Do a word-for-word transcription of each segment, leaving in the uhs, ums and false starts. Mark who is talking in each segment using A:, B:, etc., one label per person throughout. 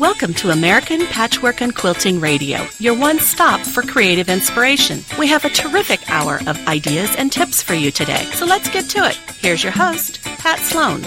A: Welcome to American Patchwork and Quilting Radio, your one stop for creative inspiration. We have a terrific hour of ideas and tips for you today, so let's get to it. Here's your host, Pat Sloan.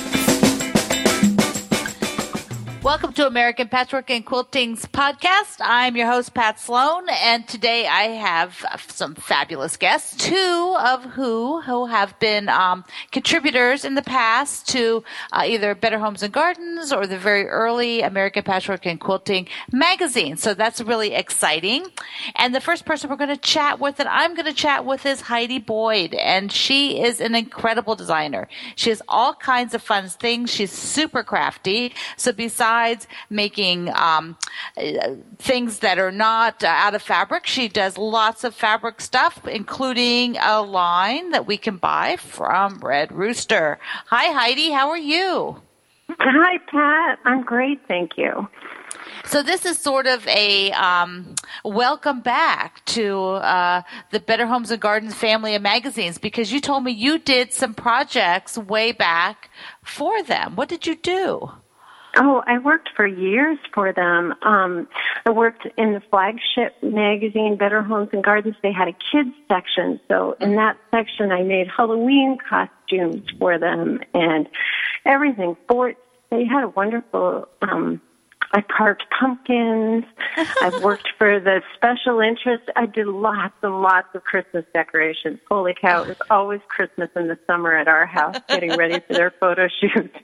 B: Welcome to American Patchwork and Quilting's podcast. I'm your host, Pat Sloan, and today I have some fabulous guests, two of who, who have been um, contributors in the past to uh, either Better Homes and Gardens or the very early American Patchwork and Quilting magazine. So that's really exciting. And the first person we're going to chat with, and I'm going to chat with, is Heidi Boyd, and she is an incredible designer. She has all kinds of fun things. She's super crafty. So besides Besides making um, things that are not uh, out of fabric, she does lots of fabric stuff, including a line that we can buy from Red Rooster. Hi, Heidi. How are you?
C: Hi, Pat. I'm great, thank you.
B: So this is sort of a um, welcome back to uh, the Better Homes and Gardens family of magazines, because you told me you did some projects way back for them. What did you do?
C: Oh, I worked for years for them. Um, I worked in the flagship magazine, Better Homes and Gardens. They had a kids section. So in that section, I made Halloween costumes for them and everything. Forts. They had a wonderful, um, I carved pumpkins. I've worked for the special interest. I did lots and lots of Christmas decorations. Holy cow, it was always Christmas in the summer at our house, getting ready for their photo shoots.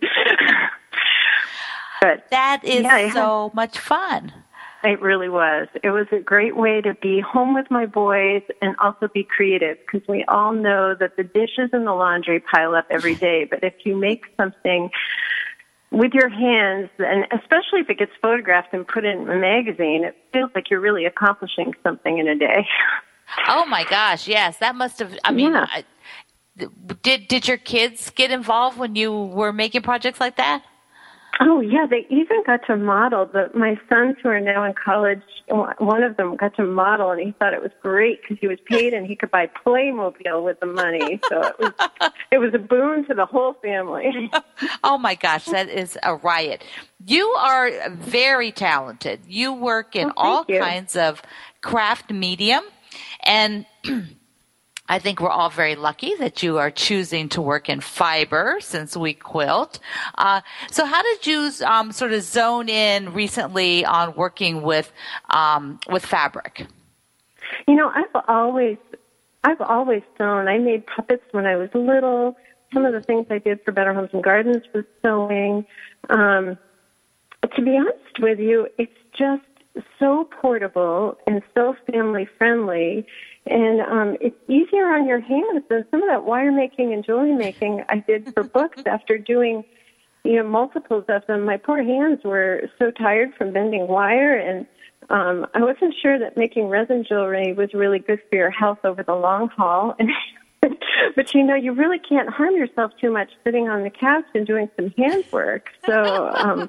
C: But
B: that is
C: yeah,
B: so
C: had,
B: much fun.
C: It really was. It was a great way to be home with my boys and also be creative, because we all know that the dishes and the laundry pile up every day. But if you make something with your hands, and especially if it gets photographed and put in a magazine, it feels like you're really accomplishing something in a day.
B: Oh, my gosh, yes. That must have, I mean,
C: yeah.
B: I, did, did your kids get involved when you were making projects like that?
C: Oh, yeah, they even got to model. The, my sons who are now in college, one of them got to model, and he thought it was great because he was paid and he could buy Playmobil with the money. So it was it was a boon to the whole family.
B: Oh, my gosh, that is a riot. You are very talented. You work in
C: oh,
B: all
C: you.
B: kinds of craft medium, and I think we're all very lucky that you are choosing to work in fiber since we quilt. Uh, so how did you um, sort of zone in recently on working with um, with fabric?
C: You know, I've always I've always sewn. I made puppets when I was little. Some of the things I did for Better Homes and Gardens was sewing. Um, to be honest with you, it's just so portable and so family friendly. And um, it's easier on your hands than some of that wire making and jewelry making I did for books after doing, you know, multiples of them. My poor hands were so tired from bending wire, and um, I wasn't sure that making resin jewelry was really good for your health over the long haul. But, you know, you really can't harm yourself too much sitting on the couch and doing some handwork. So, um,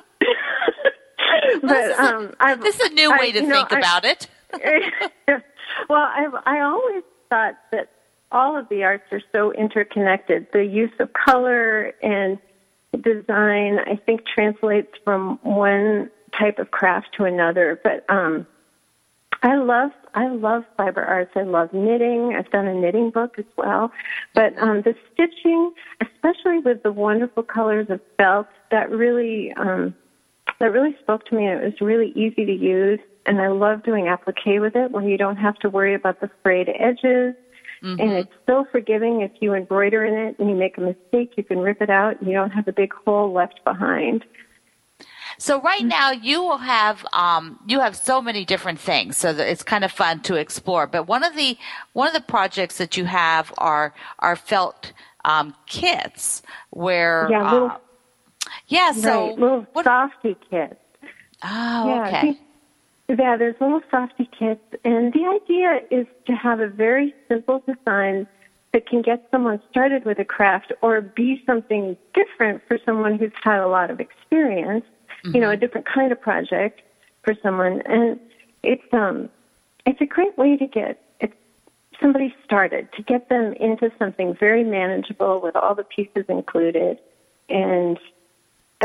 C: but um, I've,
B: this is a new way
C: I,
B: to
C: you know,
B: think
C: I,
B: about it.
C: Well, I I always thought that all of the arts are so interconnected. The use of color and design, I think, translates from one type of craft to another. But um, I love I love fiber arts. I love knitting. I've done a knitting book as well. But um, the stitching, especially with the wonderful colors of felt, that really um, that really spoke to me. It was really easy to use. And I love doing applique with it, where you don't have to worry about the frayed edges. Mm-hmm. And it's so forgiving. If you embroider in it and you make a mistake, you can rip it out, and you don't have a big hole left behind.
B: So right now you will have um, you have so many different things, so that it's kind of fun to explore. But one of the one of the projects that you have are are felt um, kits, where
C: yeah, little,
B: uh, yeah, so
C: right, little
B: what,
C: softy kits.
B: Oh,
C: yeah,
B: okay.
C: See, Yeah, there's little softy kits, and the idea is to have a very simple design that can get someone started with a craft or be something different for someone who's had a lot of experience, mm-hmm. you know, a different kind of project for someone. And it's um, it's a great way to get it, somebody started, to get them into something very manageable with all the pieces included. And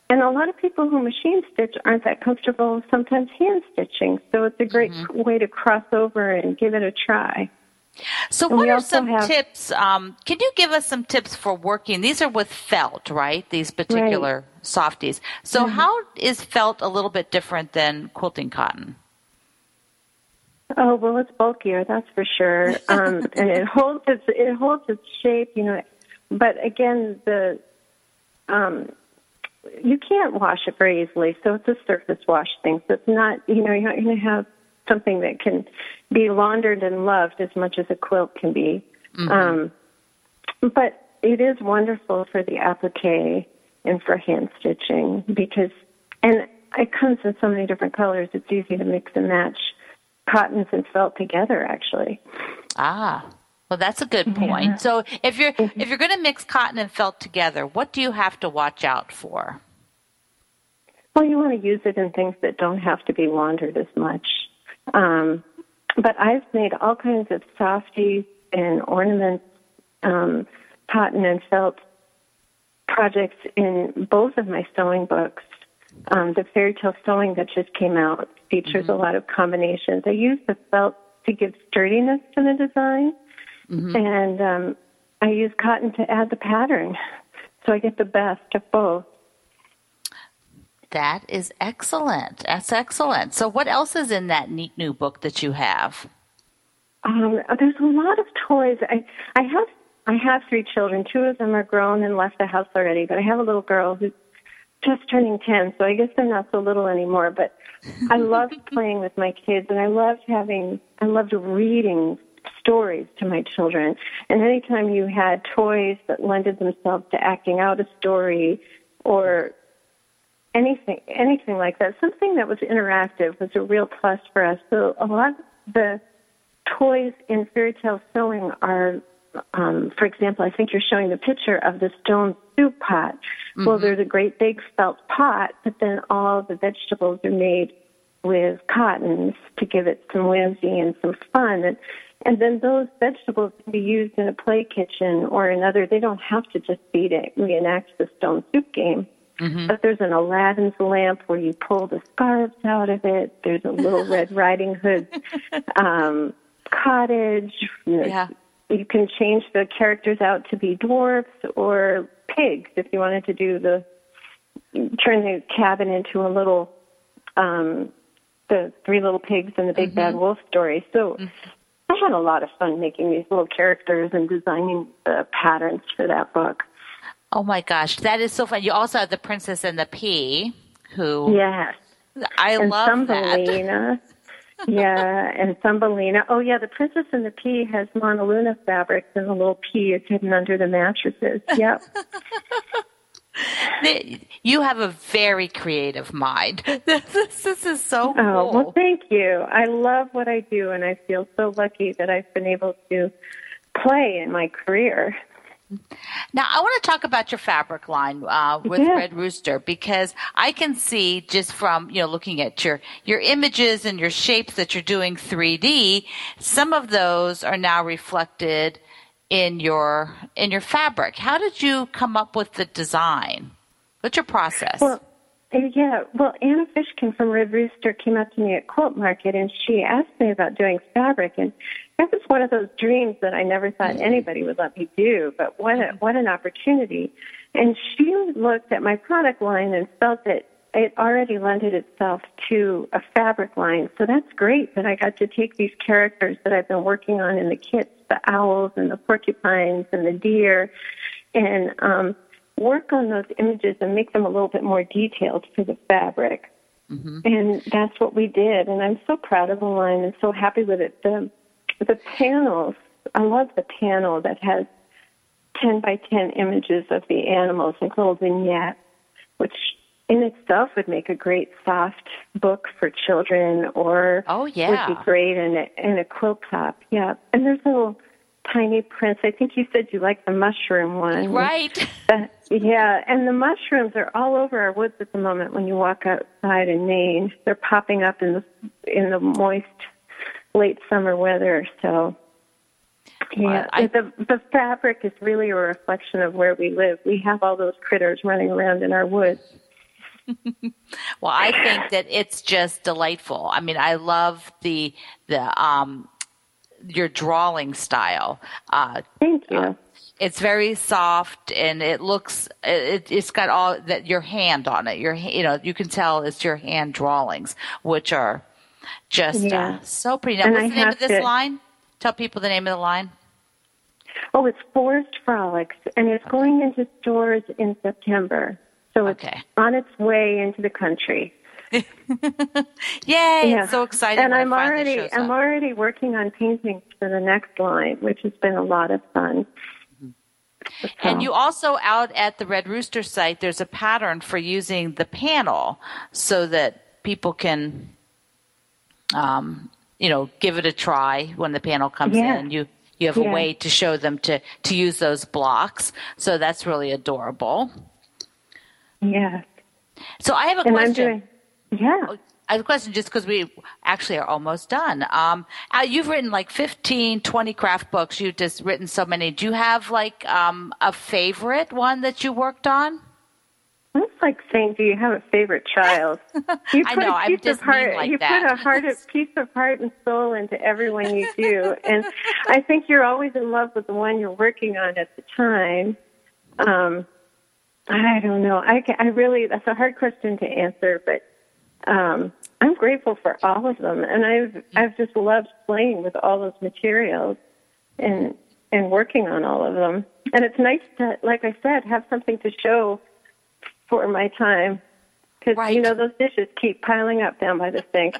C: and a lot of people who machine stitch aren't that comfortable sometimes hand stitching. So it's a great mm-hmm. way to cross over and give it a try.
B: So
C: and
B: what are some
C: have,
B: tips? Um, can you give us some tips for working? These are with felt, right? These particular
C: right.
B: softies. So
C: mm-hmm.
B: how is felt a little bit different than quilting cotton?
C: Oh, well, it's bulkier, that's for sure. Um, and it holds its, it holds its shape, you know. But again, the um, you can't wash it very easily, so it's a surface wash thing. So it's not, you know, you're not going to have something that can be laundered and loved as much as a quilt can be. Mm-hmm. Um, but it is wonderful for the applique and for hand stitching because, and it comes in so many different colors, it's easy to mix and match cottons and felt together, actually.
B: Ah, well, that's a good point. Yeah. So if you're mm-hmm. if you're going to mix cotton and felt together, what do you have to watch out for?
C: Well, you want to use it in things that don't have to be laundered as much. Um, but I've made all kinds of softies and ornaments, um, cotton and felt projects in both of my sewing books. Um, the Fairy Tale Sewing that just came out features mm-hmm. a lot of combinations. I use the felt to give sturdiness to the design, mm-hmm. and um, I use cotton to add the pattern. So I get the best of both.
B: That is excellent. That's excellent. So what else is in that neat new book that you have?
C: Um, there's a lot of toys. I, I have I have three children. Two of them are grown and left the house already, but I have a little girl who's just turning ten, so I guess they're not so little anymore. But I love playing with my kids, and I loved having, I loved reading stories to my children. And anytime you had toys that lended themselves to acting out a story or anything, anything like that, something that was interactive was a real plus for us. So a lot of the toys in Fairy Tale Sewing are, um, for example, I think you're showing the picture of the stone soup pot. Mm-hmm. Well, there's a great big felt pot, but then all the vegetables are made with cottons to give it some whimsy and some fun. And, and then those vegetables can be used in a play kitchen or another. They don't have to just be to reenact the stone soup game. Mm-hmm. But there's an Aladdin's lamp where you pull the scarves out of it. There's a little Red Riding Hood um, cottage. You know,
B: yeah.
C: You can change the characters out to be dwarfs or pigs if you wanted to do the turn the cabin into a little um, the Three Little Pigs and the Big mm-hmm. Bad Wolf story. So mm-hmm. I had a lot of fun making these little characters and designing the patterns for that book.
B: Oh my gosh, that is so fun! You also have the Princess and the Pea, who
C: yes,
B: I
C: and
B: love
C: Thumbelina. that. yeah, and Thumbelina. Oh yeah, the Princess and the Pea has Monaluna fabrics, and the little pea is hidden under the mattresses. Yep.
B: You have a very creative mind. This, this is so cool.
C: Oh, well, thank you. I love what I do, and I feel so lucky that I've been able to play in my career.
B: Now, I want to talk about your fabric line uh, with
C: yeah.
B: Red Rooster, because I can see just from, you know, looking at your, your images and your shapes that you're doing three D, some of those are now reflected in your in your fabric. How did you come up with the design? What's your process?
C: Well, yeah, well, Anna Fishkin from Red Rooster came up to me at Quilt Market, and she asked me about doing fabric, and that was one of those dreams that I never thought anybody would let me do, but what a, what an opportunity. And she looked at my product line and felt that it already lended itself to a fabric line. So that's great that I got to take these characters that I've been working on in the kits, the owls and the porcupines and the deer, and um, work on those images and make them a little bit more detailed for the fabric. Mm-hmm. And that's what we did. And I'm so proud of the line and so happy with it. The The panels, I love the panel that has ten by ten images of the animals and little vignettes, which in itself would make a great soft book for children, or
B: oh, yeah.
C: would be great in a, in a quilt top. Yeah, and there's little tiny prints. I think you said you like the mushroom one.
B: Right.
C: The, yeah, and the mushrooms are all over our woods at the moment when you walk outside in Maine. They're popping up in the in the moist late summer weather. So, yeah, I, the the fabric is really a reflection of where we live. We have all those critters running around in our woods.
B: Well, I think that it's just delightful. I mean, I love the the um, your drawing style. Uh,
C: Thank you.
B: Uh, it's very soft, and it looks it, it's got all that your hand on it. Your you know you can tell it's your hand drawings, which are just
C: yeah.
B: uh, so pretty. Now,
C: and
B: what's
C: I
B: the name of this
C: to...
B: line? Tell people the name of the line.
C: Oh, it's Forest Frolics, and it's going into stores in September. So it's
B: okay.
C: on its way into the country.
B: Yay!
C: Yeah.
B: It's so exciting.
C: And I'm
B: when it
C: already
B: shows
C: I'm
B: up.
C: already working on paintings for the next line, which has been a lot of fun. So.
B: And you also, out at the Red Rooster site, there's a pattern for using the panel so that people can, um, you know, give it a try when the panel comes
C: yeah.
B: in. You you have
C: yeah.
B: a way to show them to, to use those blocks. So that's really adorable.
C: Yeah.
B: So I have a
C: and
B: question.
C: I'm doing, yeah.
B: I have a question just because we actually are almost done. Um, uh, you've written like fifteen, twenty craft books. You've just written so many. Do you have like um, a favorite one that you worked on?
C: It's like saying, do you have a favorite child? You put
B: I know,
C: a
B: I'm
C: piece
B: just
C: of heart,
B: mean like
C: you
B: that.
C: put a heart, a piece of heart and soul into everyone you do. And I think you're always in love with the one you're working on at the time. Um, I don't know. I, I really, that's a hard question to answer, but um, I'm grateful for all of them. And I've, I've just loved playing with all those materials and, and working on all of them. And it's nice to, like I said, have something to show for my time. Because,
B: right.
C: you know, those dishes keep piling up down by the sink.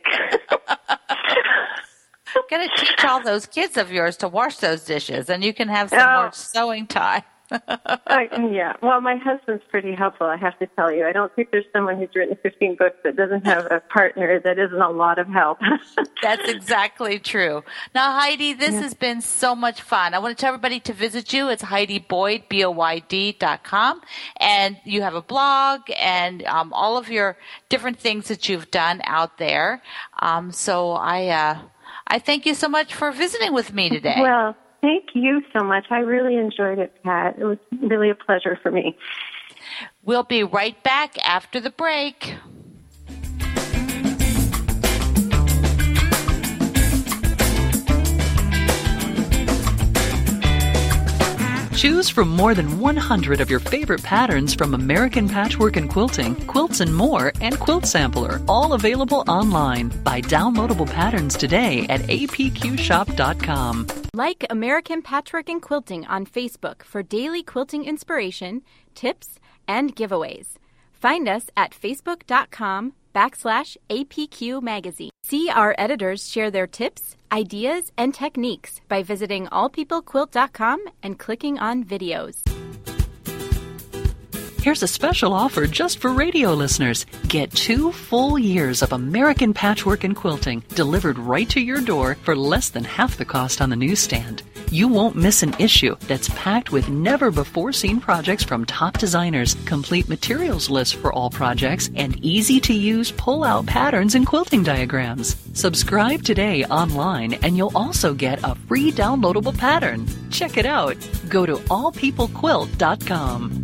B: Got to teach all those kids of yours to wash those dishes, and you can have some
C: oh.
B: more sewing time.
C: I, yeah. Well, my husband's pretty helpful, I have to tell you. I don't think there's someone who's written fifteen books that doesn't have a partner that isn't a lot of help.
B: That's exactly true. Now, Heidi, this
C: yeah.
B: has been so much fun. I want to tell everybody to visit you. It's Heidi Boyd, B O Y D dot com. And you have a blog and um, all of your different things that you've done out there. Um, so I, uh, I thank you so much for visiting with me today.
C: Well, thank you so much. I really enjoyed it, Pat. It was really a pleasure for me.
B: We'll be right back after the break.
D: Choose from more than one hundred of your favorite patterns from American Patchwork and Quilting, Quilts and More, and Quilt Sampler, all available online. Buy downloadable patterns today at A P Q shop dot com.
E: Like American Patchwork and Quilting on Facebook for daily quilting inspiration, tips, and giveaways. Find us at facebook.com backslash APQ magazine. See our editors share their tips, ideas, and techniques by visiting all people quilt dot com and clicking on videos.
D: Here's a special offer just for radio listeners. Get two full years of American Patchwork and Quilting delivered right to your door for less than half the cost on the newsstand. You won't miss an issue that's packed with never-before-seen projects from top designers, complete materials lists for all projects, and easy-to-use pull-out patterns and quilting diagrams. Subscribe today online, and you'll also get a free downloadable pattern. Check it out. Go to all people quilt dot com.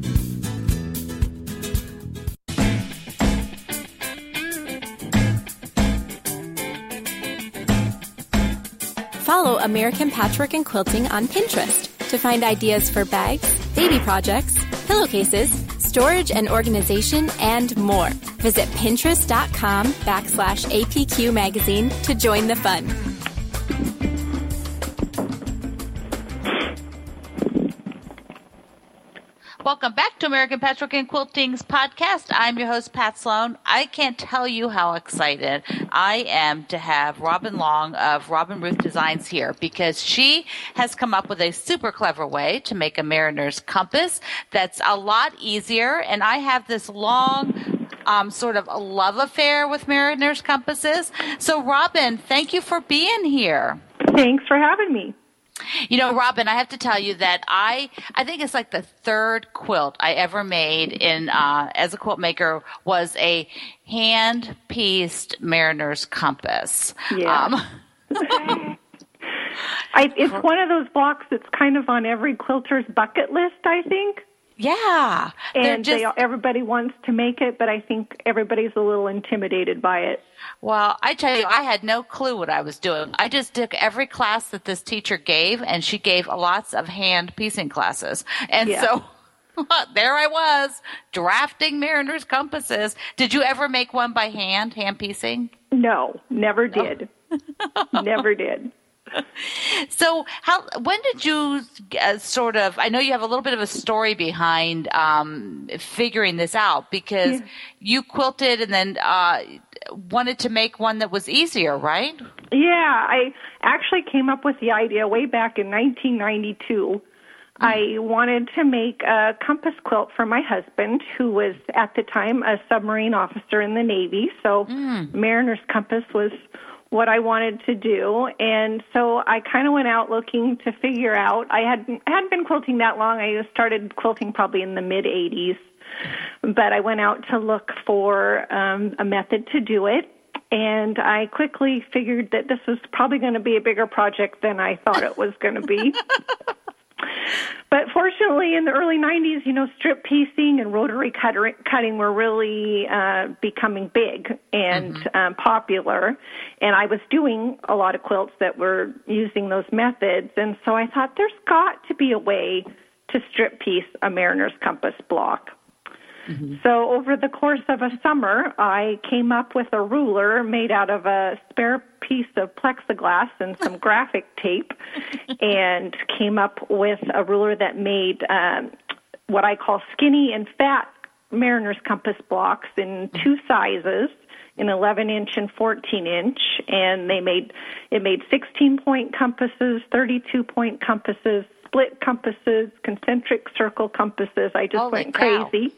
E: Follow American Patchwork and Quilting on Pinterest to find ideas for bags, baby projects, pillowcases, storage and organization, and more. Visit pinterest.com backslash APQ magazine to join the fun.
B: Welcome back to American Patchwork and Quilting's podcast. I'm your host, Pat Sloan. I can't tell you how excited I am to have Robin Long of Robin Ruth Designs here, because she has come up with a super clever way to make a mariner's compass that's a lot easier. And I have this long um, sort of a love affair with mariner's compasses. So, Robin, thank you for being here.
C: Thanks for having me.
B: You know, Robin, I have to tell you that I I think it's like the third quilt I ever made in uh, as a quilt maker was a hand-pieced mariner's compass.
F: Yeah.
B: Um,
F: I, it's one of those blocks that's kind of on every quilter's bucket list, I think.
B: Yeah.
F: And
B: just,
F: they, everybody wants to make it, but I think everybody's a little intimidated by it.
B: Well, I tell you, I had no clue what I was doing. I just took every class that this teacher gave, and she gave lots of hand piecing classes. And
F: yeah.
B: so there I was, drafting Mariner's compasses. Did you ever make one by hand, hand piecing?
F: No, never did. No. Never did.
B: So how, when did you uh, sort of, I know you have a little bit of a story behind um, figuring this out, because yeah. you quilted and then uh, wanted to make one that was easier, right?
F: Yeah, I actually came up with the idea way back in nineteen ninety-two. Mm-hmm. I wanted to make a compass quilt for my husband, who was at the time a submarine officer in the Navy, so mm. Mariner's compass was what I wanted to do. And so I kind of went out looking to figure out, I hadn't, hadn't been quilting that long. I started quilting probably in the mid-eighties, but I went out to look for um, a method to do it. And I quickly figured that this was probably going to be a bigger project than I thought it was going to be. But fortunately, in the early nineties, you know, strip piecing and rotary cutter, cutting were really uh, becoming big and mm-hmm. um, popular. And I was doing a lot of quilts that were using those methods. And so I thought there's got to be a way to strip piece a Mariner's compass block. Mm-hmm. So over the course of a summer, I came up with a ruler made out of a spare piece of plexiglass and some graphic tape, and came up with a ruler that made um, what I call skinny and fat Mariner's compass blocks in two sizes, in eleven inch and fourteen inch, and they made it made sixteen point compasses, thirty-two point compasses, split compasses, concentric circle compasses. I just
B: Holy
F: went
B: cow.
F: crazy.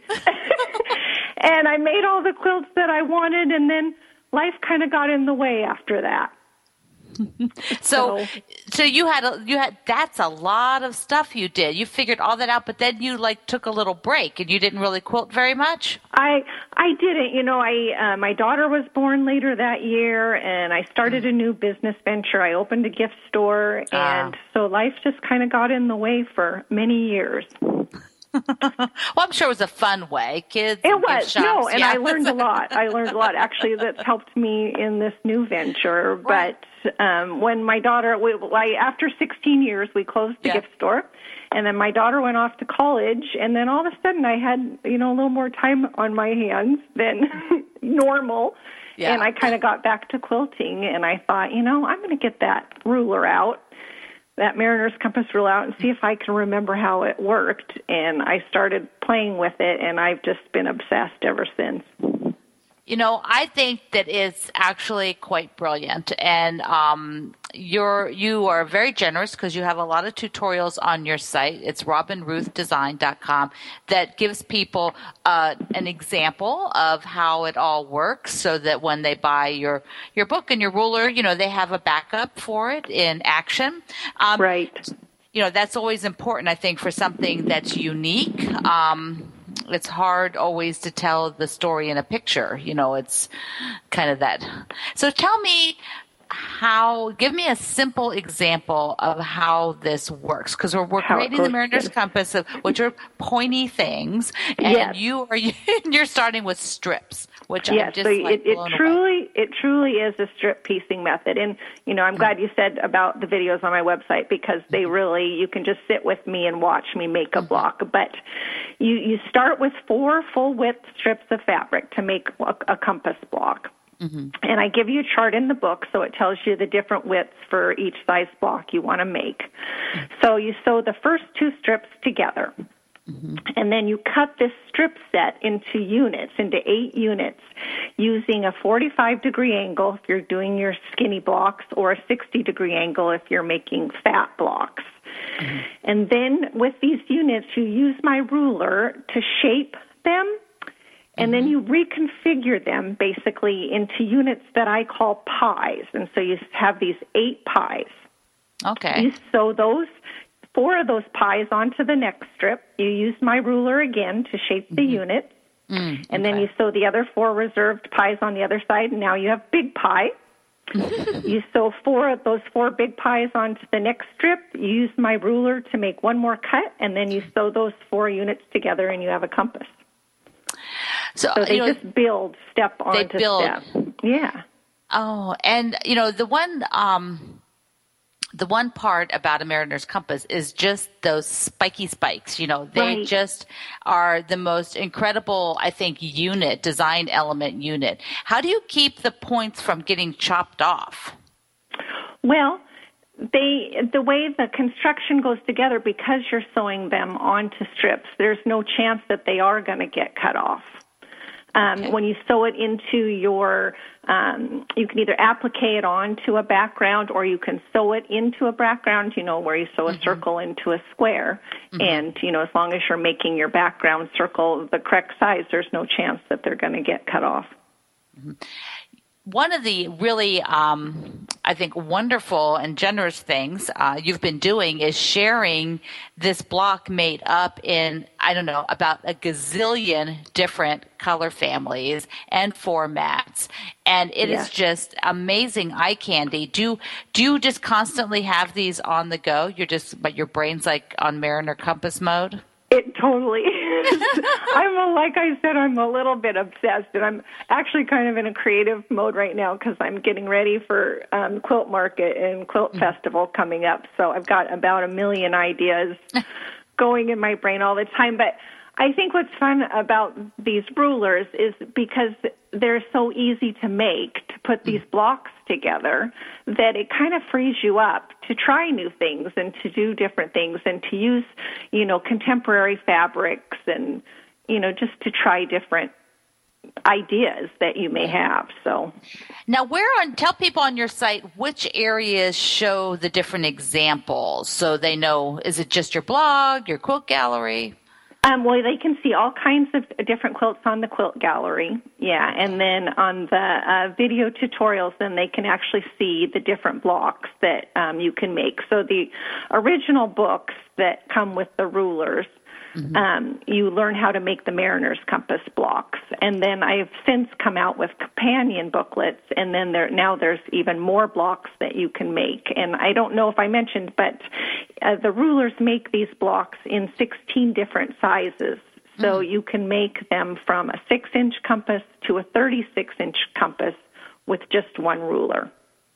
F: And I made all the quilts that I wanted, and then life kind of got in the way after that.
B: so, so, so you had, a, you had, that's a lot of stuff you did. You figured all that out, but then you like took a little break and you didn't really quilt very much?
F: I, I didn't, you know, I, uh, my daughter was born later that year, and I started a new business venture. I opened a gift store, and uh. so life just kind of got in the way for many years.
B: Well, I'm sure it was a fun way. Kids.
F: It was.
B: Shops,
F: no, and
B: yeah.
F: I learned a lot. I learned a lot. Actually, that's helped me in this new venture.
B: Right.
F: But um, when my daughter, we, I, after sixteen years, we closed the
B: yeah.
F: gift store. And then my daughter went off to college. And then all of a sudden I had, you know, a little more time on my hands than normal. Yeah. And I kind of got back to quilting. And I thought, you know, I'm going to get that ruler out. that Mariner's compass rule out and see if I can remember how it worked. And I started playing with it, and I've just been obsessed ever since.
B: You know, I think that it's actually quite brilliant, and um, you're you are very generous because you have a lot of tutorials on your site. It's robin ruth design dot com that gives people uh, an example of how it all works, so that when they buy your your book and your ruler, you know, they have a backup for it in action. Um,
F: right.
B: You know, that's always important, I think, for something that's unique. Um, It's hard always to tell the story in a picture. You know, it's kind of that. So tell me how, give me a simple example of how this works. Because we're, we're creating the Mariner's Compass, of, which are pointy things. And
F: yes.
B: you are, you're starting with strips, which
F: yes,
B: I'm just
F: so
B: like
F: it, it
B: blown
F: truly,
B: away.
F: it truly is a strip piecing method. And, you know, I'm glad you said about the videos on my website, because they really, you can just sit with me and watch me make a mm-hmm. block. But you, you start with four full width strips of fabric to make a, a compass block. Mm-hmm. And I give you a chart in the book, so it tells you the different widths for each size block you want to make. Mm-hmm. So you sew the first two strips together. Mm-hmm. And then you cut this strip set into units, into eight units, using a forty-five degree angle if you're doing your skinny blocks, or a sixty degree angle if you're making fat blocks. Mm-hmm. And then with these units, you use my ruler to shape them, and mm-hmm. then you reconfigure them basically into units that I call pies. And so you have these eight pies.
B: Okay.
F: You sew those four of those pies onto the next strip. You use my ruler again to shape the mm-hmm. unit. Mm, and okay. then you sew the other four reserved pies on the other side, and now you have big pie. You sew four of those four big pies onto the next strip. You use my ruler to make one more cut, and then you sew those four units together, and you have a compass.
B: So,
F: so they
B: you know,
F: just build step onto
B: build.
F: step. Yeah.
B: Oh, and you know the one. Um, The one part about a mariner's compass is just those spiky spikes. You know, they
F: right.
B: just are the most incredible, I think, unit, design element unit. How do you keep the points from getting chopped off?
F: Well, they the way the construction goes together, because you're sewing them onto strips, there's no chance that they are going to get cut off. Um, okay. When you sew it into your, um, you can either applique it onto a background, or you can sew it into a background, you know, where you sew a mm-hmm. circle into a square. Mm-hmm. And, you know, as long as you're making your background circle the correct size, there's no chance that they're going to get cut off.
B: Mm-hmm. One of the really, um, I think, wonderful and generous things uh, you've been doing is sharing this block made up in, I don't know, about a gazillion different color families and formats. And it yes. is just amazing eye candy. Do, do you just constantly have these on the go? You're just, but your brain's like on Mariner Compass mode?
F: It totally is. I'm a, like I said, I'm a little bit obsessed, and I'm actually kind of in a creative mode right now because I'm getting ready for um, Quilt Market and Quilt mm-hmm. Festival coming up. So I've got about a million ideas going in my brain all the time. But I think what's fun about these rulers is because they're so easy to make, to put these blocks together, that it kind of frees you up to try new things and to do different things and to use, you know, contemporary fabrics and, you know, just to try different ideas that you may have. So
B: now, where on, tell people on your site which areas show the different examples so they know, is it just your blog, your quilt gallery?
F: Um, well, they can see all kinds of different quilts on the Quilt Gallery, yeah, and then on the uh, video tutorials, then they can actually see the different blocks that um, you can make. So the original books that come with the rulers, mm-hmm. um, you learn how to make the Mariner's Compass blocks, and then I've since come out with companion booklets, and then there now there's even more blocks that you can make. And I don't know if I mentioned, but uh, the rulers make these blocks in sixteen different sizes. So mm-hmm. you can make them from a six-inch compass to a thirty-six inch compass with just one ruler.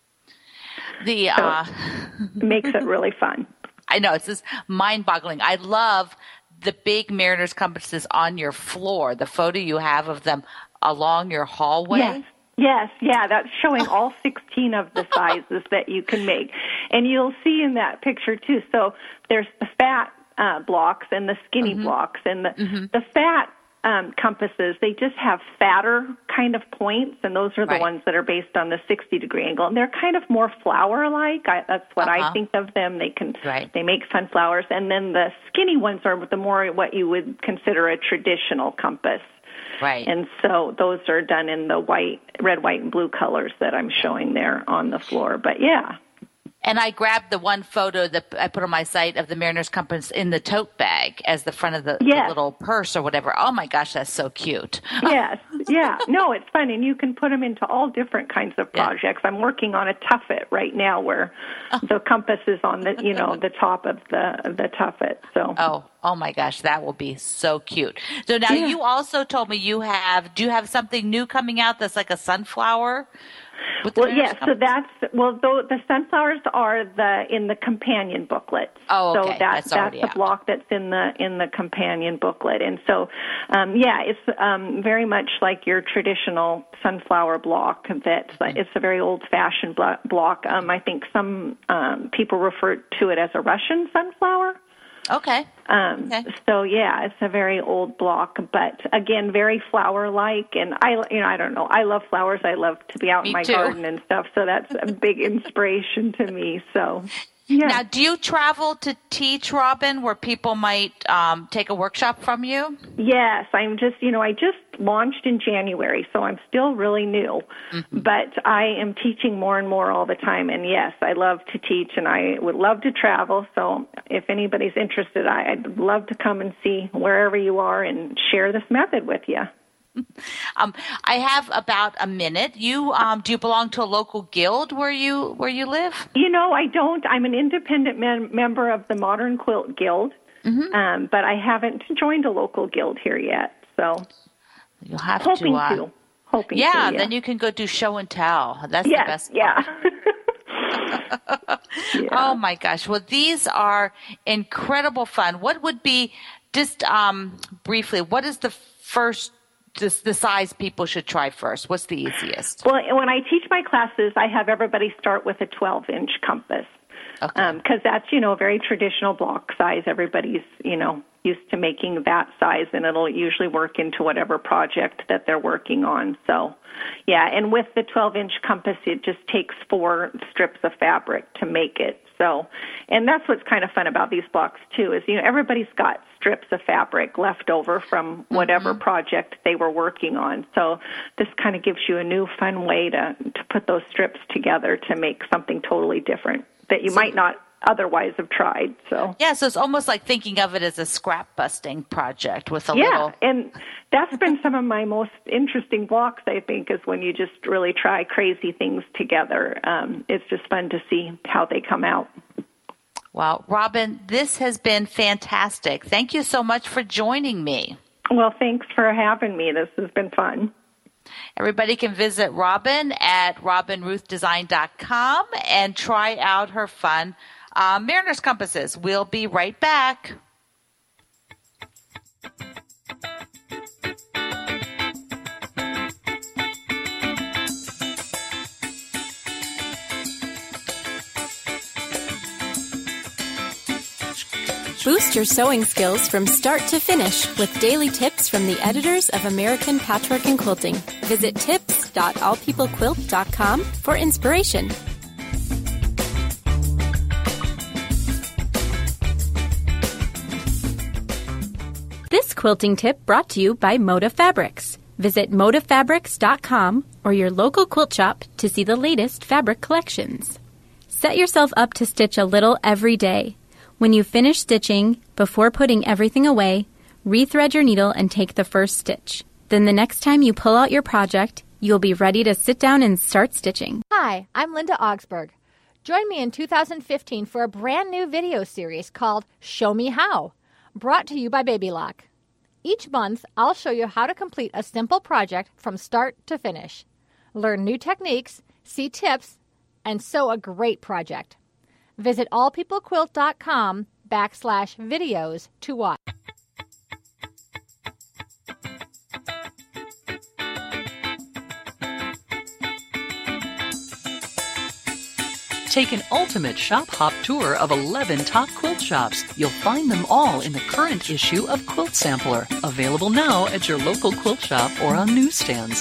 B: The
F: so
B: uh...
F: it makes it really fun.
B: I know, it's just mind-boggling. I love the big Mariner's compasses on your floor, the photo you have of them along your hallway.
F: Yes, yes, yeah, that's showing all sixteen of the sizes that you can make. And you'll see in that picture, too, so there's the fat uh, blocks and the skinny mm-hmm. blocks. And the, mm-hmm. the fat um, compasses, they just have fatter kind of points, and those are the right. ones that are based on the sixty-degree angle. And they're kind of more flower-like. I, that's what uh-huh. I think of them. They can right. they make sunflowers. And then the skinny ones are the more what you would consider a traditional compass.
B: Right.
F: And so those are done in the white, red, white, and blue colors that I'm showing there on the floor. But, yeah.
B: And I grabbed the one photo that I put on my site of the Mariner's Compass in the tote bag as the front of the, yes. the little purse or whatever. Oh, my gosh, that's so cute.
F: Yes, yeah. No, it's fun, and you can put them into all different kinds of projects. Yeah. I'm working on a tuffet right now where oh. the compass is on the, you know, the top of the the tuffet. So.
B: Oh, oh my gosh, that will be so cute. So now
F: yeah.
B: you also told me you have, do you have something new coming out that's like a sunflower?
F: Well, yes, so that's, well, the, the sunflowers are the in the companion booklet.
B: Oh, okay.
F: So that,
B: that's,
F: that's the
B: out.
F: block that's in the in the companion booklet. And so, um, yeah, it's um, very much like your traditional sunflower block. That's mm-hmm. It's a very old-fashioned block. Um, I think some um, people refer to it as a Russian sunflower.
B: Okay.
F: Um, okay. So yeah, it's a very old block, but again, very flower-like. And I, you know, I don't know. I love flowers. I love to be out
B: me
F: in my
B: too.
F: garden and stuff. So that's a big inspiration to me. So. Yeah.
B: Now, do you travel to teach, Robin, where people might um, take a workshop from you?
F: Yes, I'm just, you know, I just launched in January, so I'm still really new. Mm-hmm. But I am teaching more and more all the time. And yes, I love to teach, and I would love to travel. So if anybody's interested, I, I'd love to come and see wherever you are and share this method with you.
B: Um, I have about a minute. You um, do you belong to a local guild where you where you live?
F: You know, I don't. I'm an independent mem- member of the Modern Quilt Guild, mm-hmm. um, but I haven't joined a local guild here yet. So
B: you'll have
F: hoping
B: to. Uh,
F: to. Hoping
B: yeah,
F: to, yeah,
B: then you can go do show and tell. That's
F: yes,
B: the best part.
F: Yeah. yeah.
B: Oh, my gosh. Well, these are incredible fun. What would be, just um, briefly, what is the first, just the size people should try first? What's the easiest?
F: Well, when I teach my classes, I have everybody start with a twelve-inch compass. Because
B: okay.
F: um, that's, you know, a very traditional block size. Everybody's, you know, used to making that size, and it'll usually work into whatever project that they're working on. So, yeah, and with the twelve-inch compass, it just takes four strips of fabric to make it. So, and that's what's kind of fun about these blocks, too, is, you know, everybody's got strips of fabric left over from whatever mm-hmm. project they were working on. So this kind of gives you a new fun way to, to put those strips together to make something totally different that you so, might not otherwise have tried. So
B: yeah, so it's almost like thinking of it as a scrap busting project with a
F: yeah,
B: little.
F: Yeah, and that's been some of my most interesting blocks, I think, is when you just really try crazy things together. Um, it's just fun to see how they come out.
B: Well, Robin, this has been fantastic. Thank you so much for joining me.
F: Well, thanks for having me. This has been fun.
B: Everybody can visit Robin at robin ruth design dot com and try out her fun uh, Mariner's compasses. We'll be right back.
E: Boost your sewing skills from start to finish with daily tips from the editors of American Patchwork and Quilting. Visit tips dot all people quilt dot com for inspiration. This quilting tip brought to you by Moda Fabrics. Visit moda fabrics dot com or your local quilt shop to see the latest fabric collections. Set yourself up to stitch a little every day. When you finish stitching, before putting everything away, rethread your needle and take the first stitch. Then the next time you pull out your project, you'll be ready to sit down and start stitching.
G: Hi, I'm Linda Augsburg. Join me in two thousand fifteen for a brand new video series called Show Me How, brought to you by Baby Lock. Each month, I'll show you how to complete a simple project from start to finish. Learn new techniques, see tips, and sew a great project. Visit all people quilt dot com backslash videos to watch.
D: Take an ultimate shop hop tour of eleven top quilt shops. You'll find them all in the current issue of Quilt Sampler, available now at your local quilt shop or on newsstands.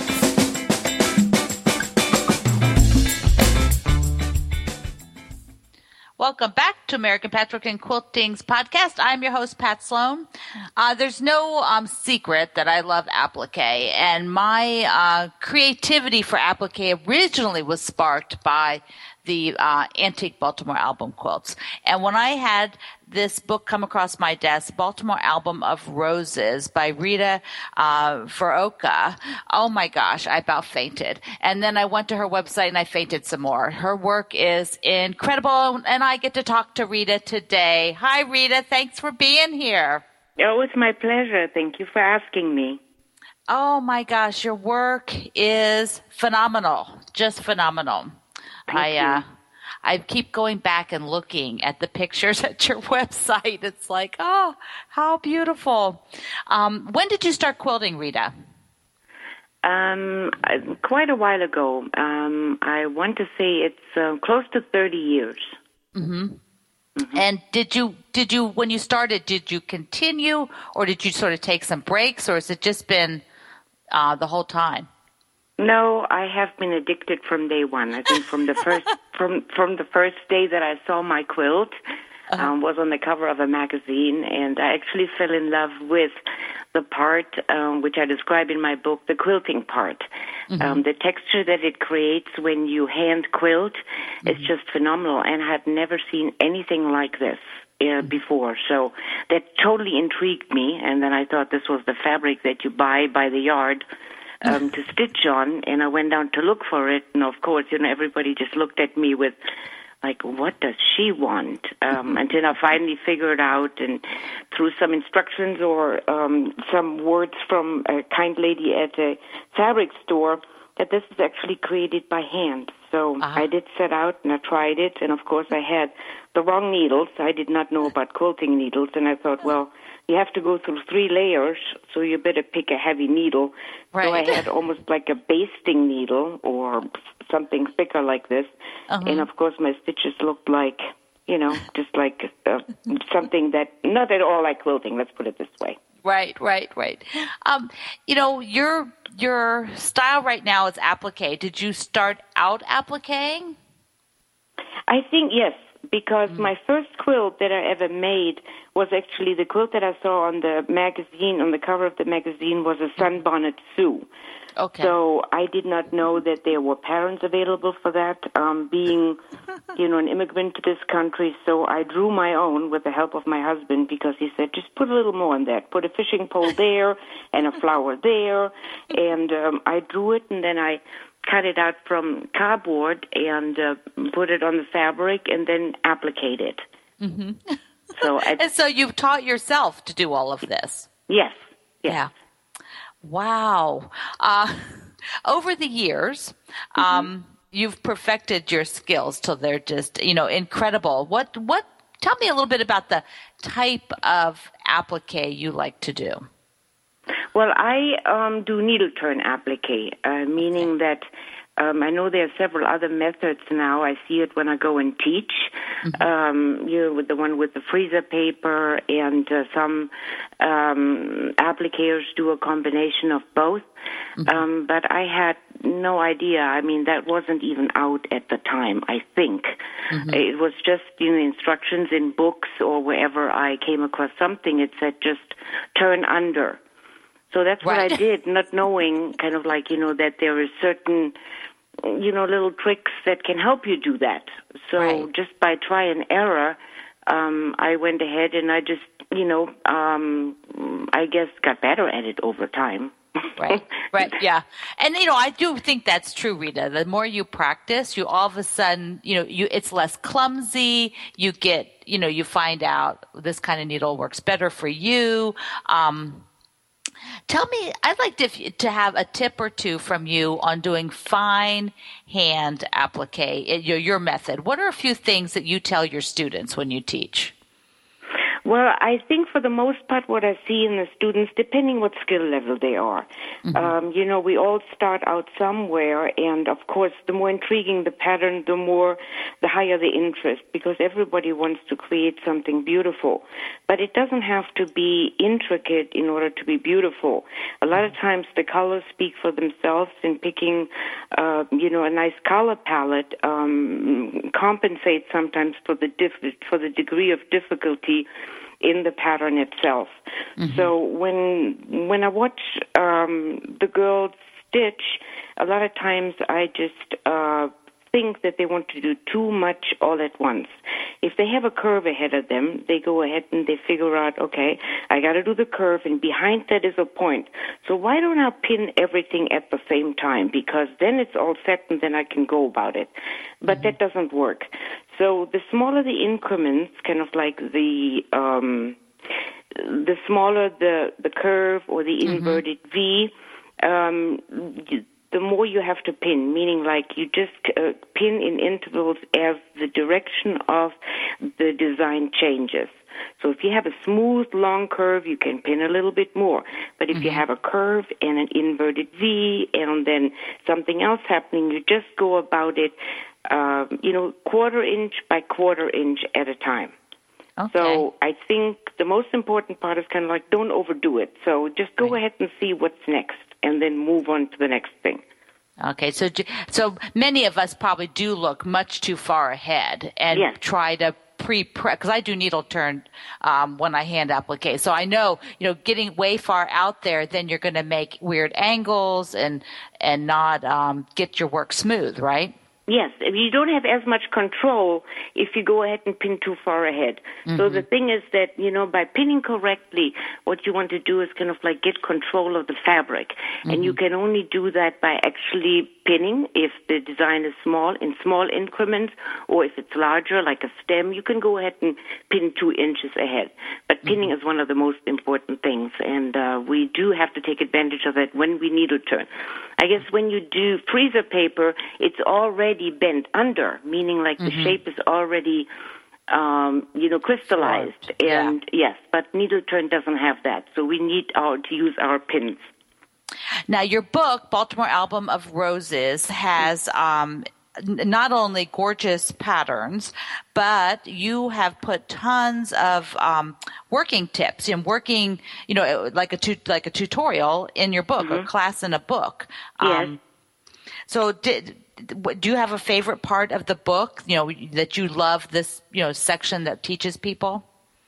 B: Welcome back to American Patchwork and Quilting's podcast. I'm your host, Pat Sloan. Uh, there's no um, secret that I love applique, and my uh, creativity for applique originally was sparked by the uh, Antique Baltimore Album quilts. And when I had this book come across my desk, Baltimore Album of Roses by Rita uh, Furuoka, oh my gosh, I about fainted. And then I went to her website and I fainted some more. Her work is incredible, and I get to talk to Rita today. Hi, Rita. Thanks for being here.
H: Oh, it's my pleasure. Thank you for asking me.
B: Oh my gosh, your work is phenomenal. Just phenomenal.
H: Thank
B: I
H: you.
B: uh, I keep going back and looking at the pictures at your website. It's like, oh, how beautiful. Um, when did you start quilting, Rita?
H: Um, quite a while ago. Um, I want to say it's uh, close to thirty years.
B: Mm-hmm. Mm-hmm. And did you did you when you started? Did you continue, or did you sort of take some breaks, or has it just been uh, the whole time?
H: No, I have been addicted from day one. I think from the first from from the first day that I saw my quilt, uh-huh. um, was on the cover of a magazine, and I actually fell in love with the part um, which I describe in my book, the quilting part. Mm-hmm. Um, the texture that it creates when you hand quilt mm-hmm. is just phenomenal, and I had never seen anything like this uh, mm-hmm. before. So that totally intrigued me, and then I thought this was the fabric that you buy by the yard. um, to stitch on, and I went down to look for it, and of course, you know, everybody just looked at me with, like, what does she want? Um, until I finally figured out, and through some instructions or um, some words from a kind lady at a fabric store, that this is actually created by hand. So uh-huh. I did set out and I tried it, and of course I had the wrong needles. I did not know about quilting needles, and I thought, well, you have to go through three layers, so you better pick a heavy needle. Right. So I had almost like a basting needle or something thicker like this, uh-huh. and of course my stitches looked like, you know, just like uh, something that, not at all like quilting, let's put it this way.
B: Right, right, right. Um, you know, your your style right now is applique. Did you start out appliquing?
H: I think yes, because mm. my first quilt that I ever made was actually the quilt that I saw on the magazine, on the cover of the magazine, was a Sunbonnet Sue. Okay. So I did not know that there were patterns available for that, um, being, you know, an immigrant to this country. So I drew my own with the help of my husband, because he said, just put a little more on that. Put a fishing pole there and a flower there. And um, I drew it, and then I cut it out from cardboard and uh, put it on the fabric and then appliqued it.
B: Mm-hmm.
H: So I,
B: and so you've taught yourself to do all of this?
H: Yes. yes.
B: Yeah. Wow. Uh, over the years, mm-hmm. um, you've perfected your skills till they're just, you know, incredible. What, what, tell me a little bit about the type of applique you like to do.
H: Well, I um, do needle turn applique, uh, meaning that um, I know there are several other methods now. I see it when I go and teach. Mm-hmm. Um, you know, with the one with the freezer paper, and uh, some um, applicators do a combination of both. Mm-hmm. Um, but I had no idea. I mean, that wasn't even out at the time, I think. Mm-hmm. It was just, you know, instructions in books or wherever I came across something. It said just turn under. So that's what right. I did, not knowing kind of like, you know, that there is certain, you know, little tricks that can help you do that. So right. just by try and error, um, I went ahead and I just, you know, um, I guess got better at it over time.
B: Right, right, yeah. And, you know, I do think that's true, Rita. The more you practice, you all of a sudden, you know, you it's less clumsy. You get, you know, you find out this kind of needle works better for you. Um Tell me, I'd like to, to have a tip or two from you on doing fine hand applique, your, your method. What are a few things that you tell your students when you teach?
H: Well, I think for the most part what I see in the students, depending what skill level they are, mm-hmm. um, you know, we all start out somewhere, and of course the more intriguing the pattern, the more, the higher the interest, because everybody wants to create something beautiful. But it doesn't have to be intricate in order to be beautiful. A lot of times the colors speak for themselves, and picking, uh, you know, a nice color palette um, compensates sometimes for the diff- for the degree of difficulty in the pattern itself. Mm-hmm. So when when I watch um, the girls stitch, a lot of times I just uh, think that they want to do too much all at once. If they have a curve ahead of them, they go ahead and they figure out, okay, I got to do the curve, and behind that is a point. So why don't I pin everything at the same time? Because then it's all set, and then I can go about it. But mm-hmm. that doesn't work. So the smaller the increments, kind of like the um, the smaller the, the curve or the mm-hmm. inverted V, um, you, the more you have to pin, meaning like you just uh, pin in intervals as the direction of the design changes. So if you have a smooth, long curve, you can pin a little bit more. But if mm-hmm. you have a curve and an inverted V and then something else happening, you just go about it, uh, you know, quarter inch by quarter inch at a time. Okay. So I think the most important part is kind of like don't overdo it. So just go right. ahead and see what's next, and then move on to the next thing.
B: Okay, so so many of us probably do look much too far ahead and yes. try to pre-prep, because I do needle turn um, when I hand applique. So I know, you know, getting way far out there, then you're going to make weird angles and and not um, get your work smooth, right?
H: Yes, you don't have as much control if you go ahead and pin too far ahead. Mm-hmm. So the thing is that, you know, by pinning correctly, what you want to do is kind of like get control of the fabric. Mm-hmm. And you can only do that by actually pinning if the design is small, in small increments, or if it's larger, like a stem, you can go ahead and pin two inches ahead. But pinning mm-hmm. is one of the most important things, and uh, we do have to take advantage of it when we needle turn. I guess when you do freezer paper, it's already bent under, meaning like mm-hmm. the shape is already, um, you know, crystallized. Smart. And yeah. yes, but needle turn doesn't have that, so we need our, to use our pins.
B: Now, your book, Baltimore Album of Roses, has um, not only gorgeous patterns, but you have put tons of um, working tips and working, you know, like a tu- like a tutorial in your book, mm-hmm. or class in a book.
H: Yes.
B: Um, so did do you have a favorite part of the book, you know, that you love this, you know, section that teaches people?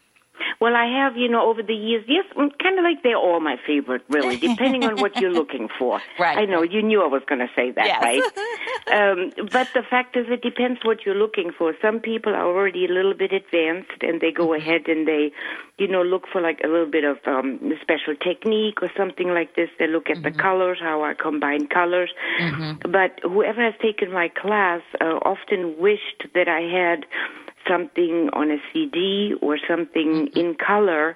H: Well, I have, you know, over the years, yes, kind of like they're all my favorite, really, depending on what you're looking for.
B: Right.
H: I know, you knew I was going to say that,
B: yes.
H: right? um, but the fact is, it depends what you're looking for. Some people are already a little bit advanced, and they go mm-hmm. ahead and they, you know, look for like a little bit of um, special technique or something like this. They look at mm-hmm. the colors, how I combine colors. Mm-hmm. But whoever has taken my class uh, often wished that I had something on a C D or something mm-hmm. in color,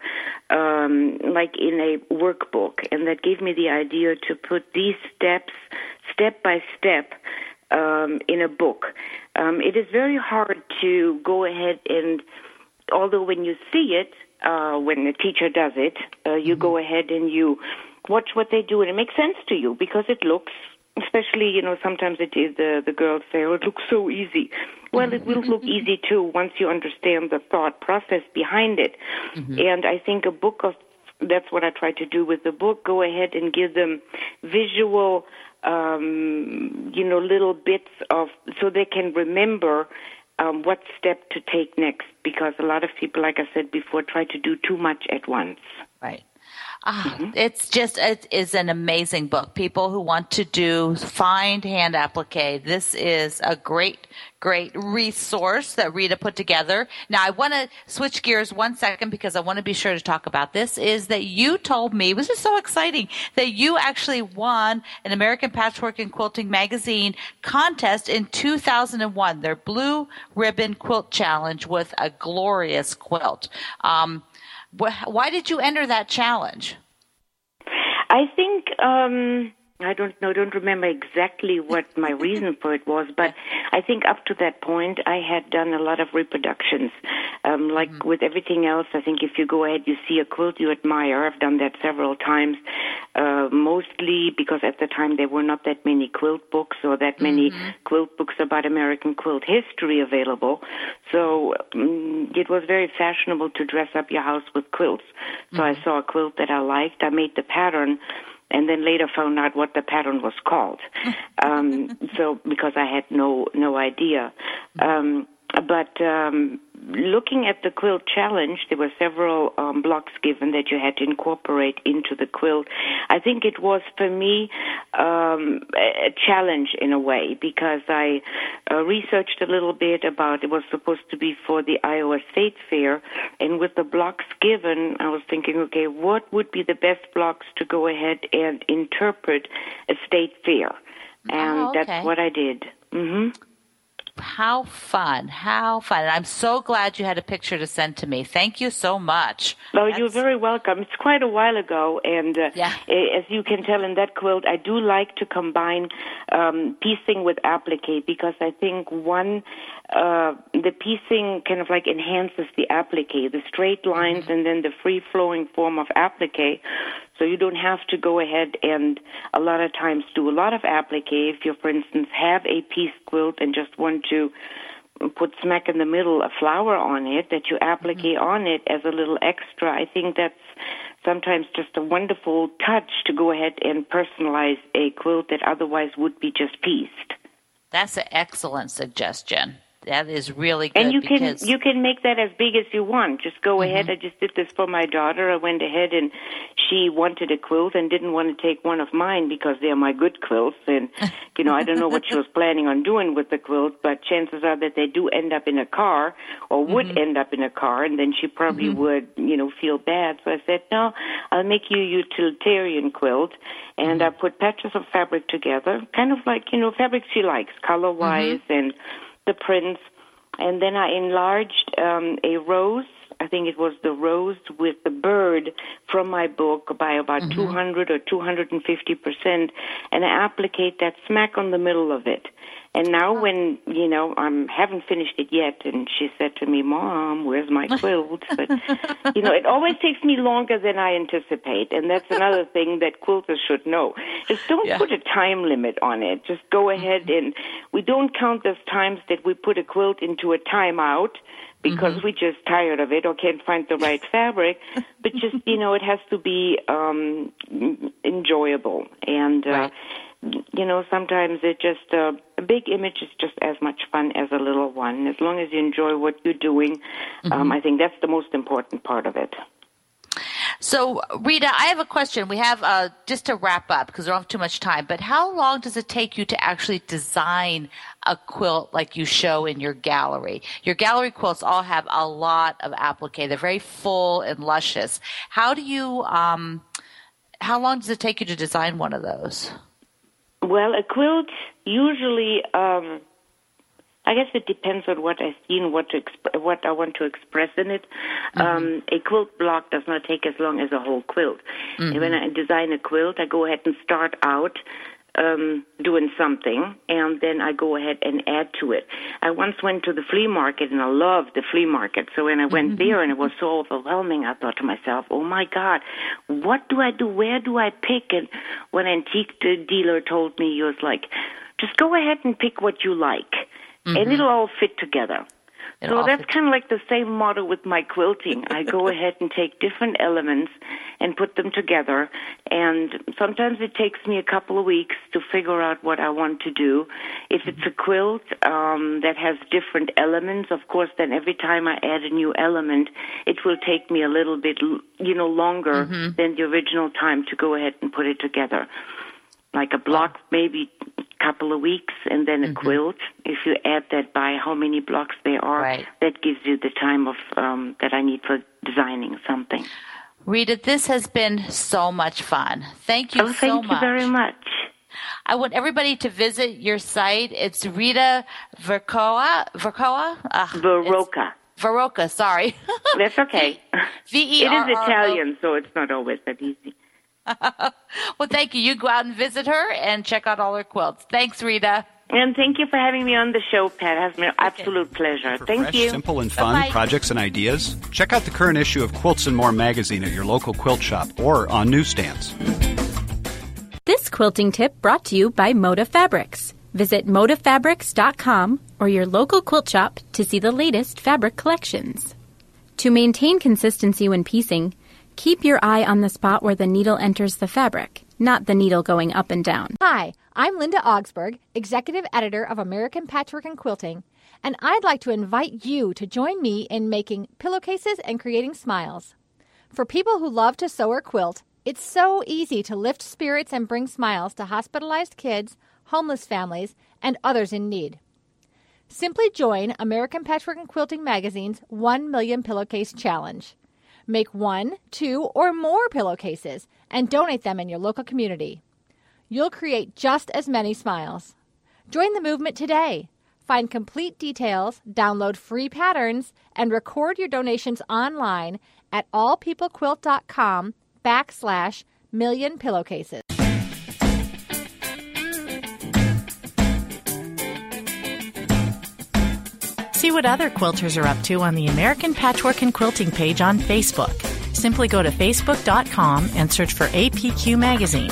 H: um, like in a workbook. And that gave me the idea to put these steps, step by step, um, in a book. Um, it is very hard to go ahead and, although when you see it, uh, when the teacher does it, uh, you mm-hmm. go ahead and you watch what they do, and it makes sense to you because it looks, especially, you know, sometimes it is the, the girls say, oh, it looks so easy. Well, it will look easy, too, once you understand the thought process behind it. Mm-hmm. And I think a book of, that's what I try to do with the book, go ahead and give them visual, um, you know, little bits of, so they can remember um, what step to take next. Because a lot of people, like I said before, try to do too much at once.
B: Right. Ah, mm-hmm. It's just, it is an amazing book. People who want to do find hand applique, this is a great, great resource that Rita put together. Now, I want to switch gears one second because I want to be sure to talk about this, is that you told me, this is so exciting, that you actually won an American Patchwork and Quilting Magazine contest in two thousand one, their Blue Ribbon Quilt Challenge with a glorious quilt. Um, Why did you enter that challenge?
H: I think, um, I don't know, don't remember exactly what my reason for it was, but I think up to that point I had done a lot of reproductions. Um, like mm-hmm. with everything else, I think if you go ahead, you see a quilt you admire. I've done that several times, uh, mostly because at the time there were not that many quilt books or that many mm-hmm. quilt books about American quilt history available. So um, it was very fashionable to dress up your house with quilts. So mm-hmm. I saw a quilt that I liked. I made the pattern, and then later found out what the pattern was called. Um, so because I had no no idea. Um, but um, looking at the quilt challenge, there were several um, blocks given that you had to incorporate into the quilt. I think it was, for me, um, a challenge in a way, because I uh, researched a little bit about, it was supposed to be for the Iowa State Fair, and with the blocks given, I was thinking, okay, what would be the best blocks to go ahead and interpret a state fair? And
B: oh, okay.
H: that's what I did. Mm-hmm.
B: How fun. How fun. And I'm so glad you had a picture to send to me. Thank you so much.
H: Oh, That's... you're very welcome. It's quite a while ago, and uh,
B: yeah.
H: as you can tell in that quilt, I do like to combine um, piecing with applique, because I think one, uh, the piecing kind of like enhances the applique, the straight lines mm-hmm. and then the free-flowing form of applique. So you don't have to go ahead and a lot of times do a lot of applique. If you, for instance, have a piece quilt and just want to put smack in the middle a flower on it, that you applique mm-hmm. on it as a little extra, I think that's sometimes just a wonderful touch to go ahead and personalize a quilt that otherwise would be just pieced.
B: That's an excellent suggestion. That is really good.
H: And you
B: because...
H: can you can make that as big as you want. Just go mm-hmm. ahead. I just did this for my daughter. I went ahead and she wanted a quilt and didn't want to take one of mine because they're my good quilts. And, you know, I don't know what she was planning on doing with the quilt, but chances are that they do end up in a car or would mm-hmm. end up in a car, and then she probably mm-hmm. would, you know, feel bad. So I said, no, I'll make you a utilitarian quilt. And mm-hmm. I put patches of fabric together, kind of like, you know, fabric she likes, color-wise mm-hmm. and the prints. And then I enlarged um, a rose. I think it was the rose with the bird from my book by about mm-hmm. two hundred or two hundred fifty percent, and I applicate that smack on the middle of it. And now when, you know, I haven't finished it yet, and she said to me, Mom, where's my quilt? But, you know, it always takes me longer than I anticipate, and that's another thing that quilters should know. Just don't yeah. put a time limit on it. Just go ahead, and we don't count those times that we put a quilt into a timeout because mm-hmm. we're just tired of it or can't find the right fabric. But just, you know, it has to be um, enjoyable. And, uh, right. you know, sometimes it just, uh, a big image is just as much fun as a little one. As long as you enjoy what you're doing, mm-hmm. um, I think that's the most important part of it.
B: So, Rita, I have a question. We have, uh, just to wrap up, because we don't have too much time, but how long does it take you to actually design a quilt like you show in your gallery? Your gallery quilts all have a lot of applique. They're very full and luscious. How do you, um, how long does it take you to design one of those?
H: Well, a quilt usually, um, I guess it depends on what I see and what to exp- what I want to express in it. Mm-hmm. Um, a quilt block does not take as long as a whole quilt. Mm-hmm. And when I design a quilt, I go ahead and start out um, doing something, and then I go ahead and add to it. I once went to the flea market, and I loved the flea market. So when I went mm-hmm. there and it was so overwhelming, I thought to myself, oh, my God, what do I do? Where do I pick? And one antique dealer told me, he was like, just go ahead and pick what you like. Mm-hmm. And it'll all fit together. It'll so that's kind of like the same model with my quilting. I go ahead and take different elements and put them together. And sometimes it takes me a couple of weeks to figure out what I want to do. If it's a quilt um, that has different elements, of course, then every time I add a new element, it will take me a little bit, you know, longer mm-hmm. than the original time to go ahead and put it together. Like a block, maybe a couple of weeks, and then a mm-hmm. quilt. If you add that by how many blocks there are, right. that gives you the time of um, that I need for designing something.
B: Rita, this has been so much fun. Thank you
H: oh,
B: so
H: thank
B: much.
H: Thank you very much.
B: I want everybody to visit your site. It's Rita Vercoa. Vercoa? Uh,
H: Verroca.
B: Verroca, sorry.
H: That's okay.
B: V E R R O.
H: It is Italian, so it's not always that easy.
B: Well, thank you. You go out and visit her and check out all her quilts. Thanks, Rita.
H: And thank you for having me on the show, Pat. It has been an absolute pleasure.
I: For
H: thank
I: fresh,
H: you.
I: Simple and fun
B: Bye-bye.
I: projects and ideas, check out the current issue of Quilts and More magazine at your local quilt shop or on newsstands.
E: This quilting tip brought to you by Moda Fabrics. Visit moda fabrics dot com or your local quilt shop to see the latest fabric collections. To maintain consistency when piecing, keep your eye on the spot where the needle enters the fabric, not the needle going up and down.
G: Hi, I'm Linda Augsburg, Executive Editor of American Patchwork and Quilting, and I'd like to invite you to join me in making pillowcases and creating smiles. For people who love to sew or quilt, it's so easy to lift spirits and bring smiles to hospitalized kids, homeless families, and others in need. Simply join American Patchwork and Quilting Magazine's one million Pillowcase Challenge. Make one, two, or more pillowcases and donate them in your local community. You'll create just as many smiles. Join the movement today. Find complete details, download free patterns, and record your donations online at allpeoplequilt.com backslash million pillowcases.
J: See what other quilters are up to on the American Patchwork and Quilting page on Facebook. Simply go to facebook dot com and search for A P Q Magazine.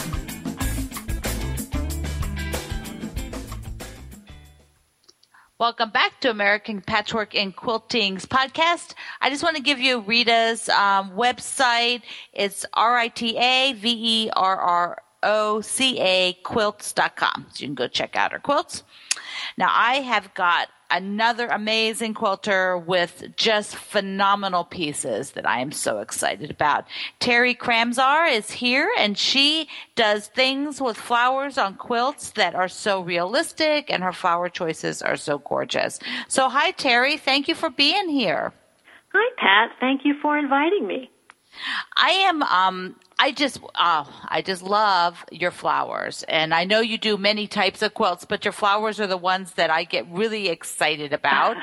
B: Welcome back to American Patchwork and Quilting's podcast. I just want to give you Rita's um, website. It's R I T A V E R R O C A quilts dot com. So you can go check out her quilts. Now, I have got another amazing quilter with just phenomenal pieces that I am so excited about. Terry Kramzar is here, and she does things with flowers on quilts that are so realistic, and her flower choices are so gorgeous. So, hi, Terry. Thank you for being here.
K: Hi, Pat. Thank you for inviting me.
B: I am, um, I just, oh, I just love your flowers. And I know you do many types of quilts, but your flowers are the ones that I get really excited about.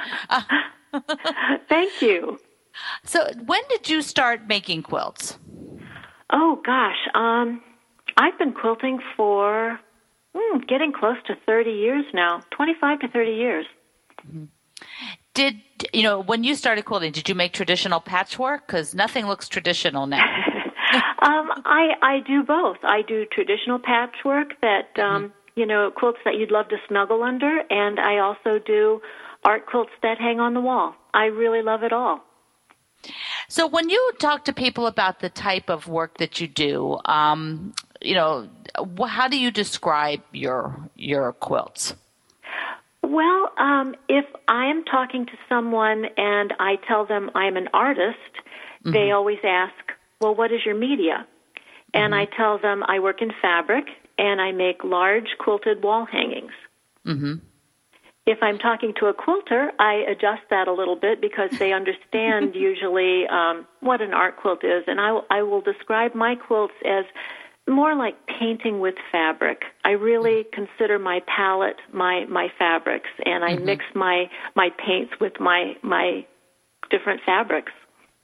K: Thank you.
B: So when did you start making quilts?
K: Oh, gosh. Um, I've been quilting for mm, getting close to thirty years now, twenty-five to thirty years.
B: Mm-hmm. Did, you know, when you started quilting, did you make traditional patchwork? Because nothing looks traditional now.
K: um, I, I do both. I do traditional patchwork that, um, mm-hmm. you know, quilts that you'd love to snuggle under, and I also do art quilts that hang on the wall. I really love it all.
B: So when you talk to people about the type of work that you do, um, you know, how do you describe your your quilts?
K: Well, um, if I'm talking to someone and I tell them I'm an artist, mm-hmm. they always ask, well, what is your media? Mm-hmm. And I tell them I work in fabric and I make large quilted wall hangings. Mm-hmm. If I'm talking to a quilter, I adjust that a little bit because they understand usually um, what an art quilt is. And I, I will describe my quilts as more like painting with fabric. I really consider my palette my my fabrics, and I mm-hmm. mix my my paints with my my different fabrics.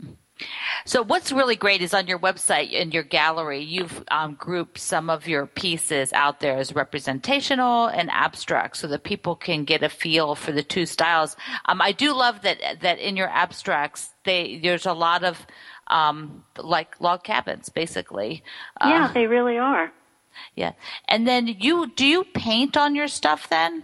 B: So what's really great is on your website, in your gallery, you've um, grouped some of your pieces out there as representational and abstract so that people can get a feel for the two styles. Um, I do love that that in your abstracts, they there's a lot of Um, like log cabins, basically.
K: Yeah,
B: uh,
K: they really are.
B: Yeah. And then you, do you paint on your stuff then?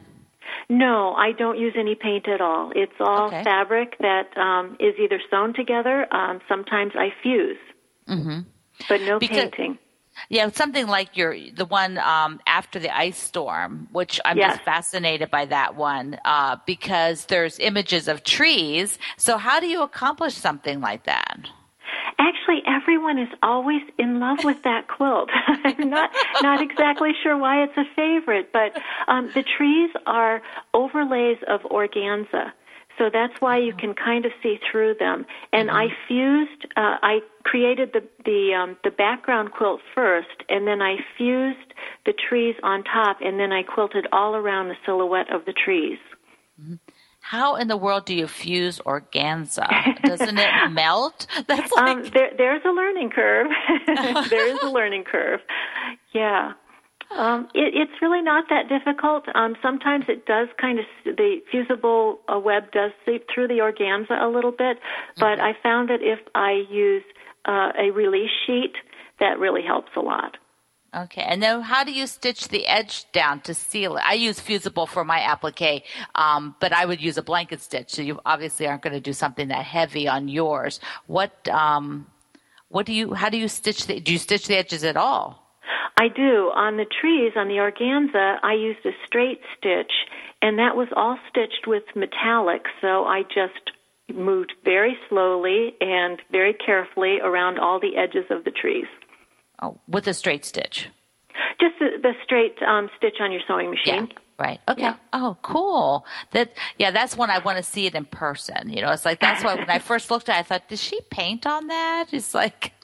K: No, I don't use any paint at all. It's all
B: okay.
K: fabric that um, is either sewn together. Um, sometimes I fuse, mm-hmm. but no
B: because,
K: painting.
B: Yeah, something like your the one um, after the ice storm, which I'm
K: yes.
B: just fascinated by that one uh, because there's images of trees. So how do you accomplish something like that?
K: Actually, everyone is always in love with that quilt. I'm not not exactly sure why it's a favorite, but um, the trees are overlays of organza, so that's why you can kind of see through them. And mm-hmm. I fused, uh, I created the the um, the background quilt first, and then I fused the trees on top, and then I quilted all around the silhouette of the trees.
B: Mm-hmm. How in the world do you fuse organza? Doesn't it melt? That's like...
K: um, there, there's a learning curve. There is a learning curve. Yeah. Um, it, it's really not that difficult. Um, sometimes it does kind of, the fusible uh, web does seep through the organza a little bit, but mm-hmm. I found that if I use uh, a release sheet, that really helps a lot.
B: Okay, and then how do you stitch the edge down to seal it? I use fusible for my applique, um, but I would use a blanket stitch, so you obviously aren't going to do something that heavy on yours. What, um, what do you? How do you stitch the? Do you stitch the edges at all?
K: I do. On the trees, on the organza, I used a straight stitch, and that was all stitched with metallic. So I just moved very slowly and very carefully around all the edges of the trees.
B: Oh, with a straight stitch?
K: Just the, the straight um, stitch on your sewing machine.
B: Yeah, right. Okay.
K: Yeah.
B: Oh, cool. That yeah, that's when I want to see it in person. You know, it's like that's why when I first looked at it, I thought, does she paint on that? It's like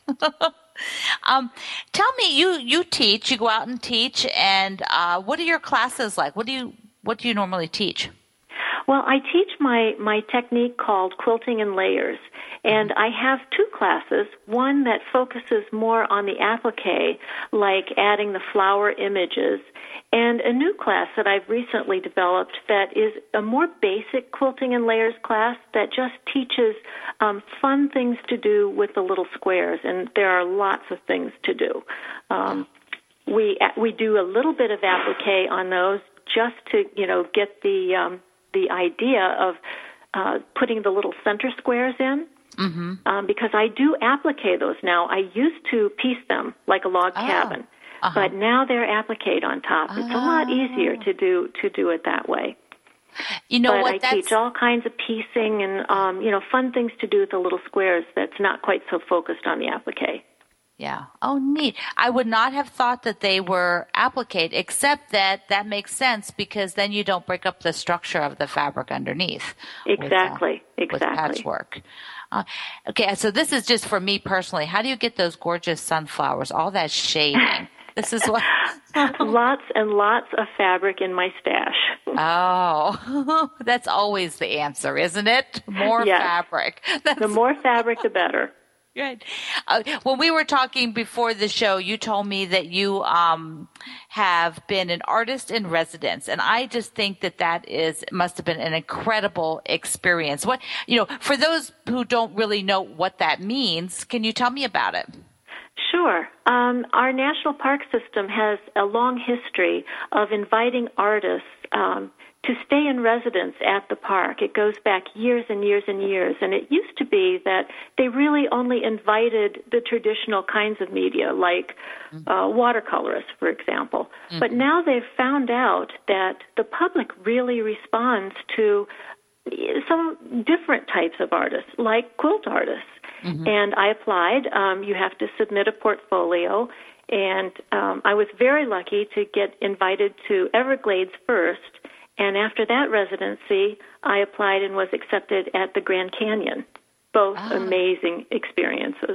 B: um, tell me, you you teach, you go out and teach, and uh, what are your classes like? What do you what do you normally teach?
K: Well, I teach my, my technique called quilting in layers, and I have two classes, one that focuses more on the applique, like adding the flower images, and a new class that I've recently developed that is a more basic quilting in layers class that just teaches um, fun things to do with the little squares, and there are lots of things to do. Um, we we do a little bit of applique on those just to, you know, get the um, the idea of uh, putting the little center squares in, mm-hmm. um, because I do applique those now. I used to piece them like a log
B: oh.
K: cabin,
B: uh-huh.
K: but now they're appliqued on top. It's
B: oh.
K: a lot easier to do to do it that way.
B: You know
K: but
B: what?
K: I
B: That's...
K: teach all kinds of piecing and, um, you know, fun things to do with the little squares that's not quite so focused on the applique.
B: Yeah. Oh, neat. I would not have thought that they were applique, except that that makes sense because then you don't break up the structure of the fabric underneath.
K: Exactly.
B: With, uh,
K: exactly.
B: with patchwork. Uh, okay, so this is just for me personally. How do you get those gorgeous sunflowers? All that shading. This is what.
K: Lots and lots of fabric in my stash.
B: Oh, that's always the answer, isn't it? More
K: yes.
B: fabric. That's...
K: The more fabric, the better.
B: Good. Uh, when we were talking before the show, you told me that you um, have been an artist in residence, and I just think that that is must have been an incredible experience. What you know, for those who don't really know what that means, can you tell me about it?
K: Sure. Um, our national park system has a long history of inviting artists um, to stay in residence at the park. It goes back years and years and years, and it used to be that they really only invited the traditional kinds of media, like uh, watercolorists, for example. Mm-hmm. But now they've found out that the public really responds to some different types of artists, like quilt artists. Mm-hmm. And I applied. Um, you have to submit a portfolio, and um, I was very lucky to get invited to Everglades first. And after that residency, I applied and was accepted at the Grand Canyon. Both oh. amazing experiences.